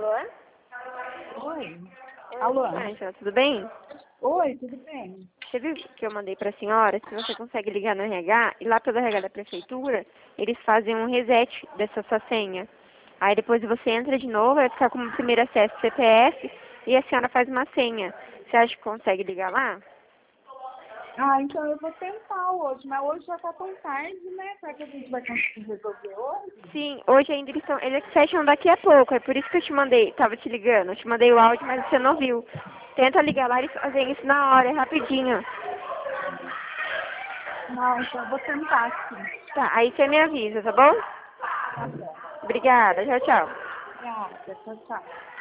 Alô? Oi. Oi, Alô? Angela, tudo bem? Oi, tudo bem? Você viu que eu mandei para a senhora? Se você consegue ligar no RH, e lá pelo RH da prefeitura, eles fazem um reset dessa sua senha. Aí depois você entra de novo, vai ficar como primeiro acesso CPF e a senhora faz uma senha. Você acha que consegue ligar lá? Ah, então eu vou tentar hoje, mas hoje já tá tão tarde, né? Será que a gente vai conseguir resolver hoje? Sim, hoje ainda eles fecham daqui a pouco, é por isso que eu te mandei, tava te ligando. Eu te mandei o áudio, mas você não viu. Tenta ligar lá, eles fazem isso na hora, é rapidinho. Não, então eu vou tentar sim. Tá, aí você me avisa, tá bom? Tá bom. Obrigada, tchau, tchau. Obrigada, tchau, tchau.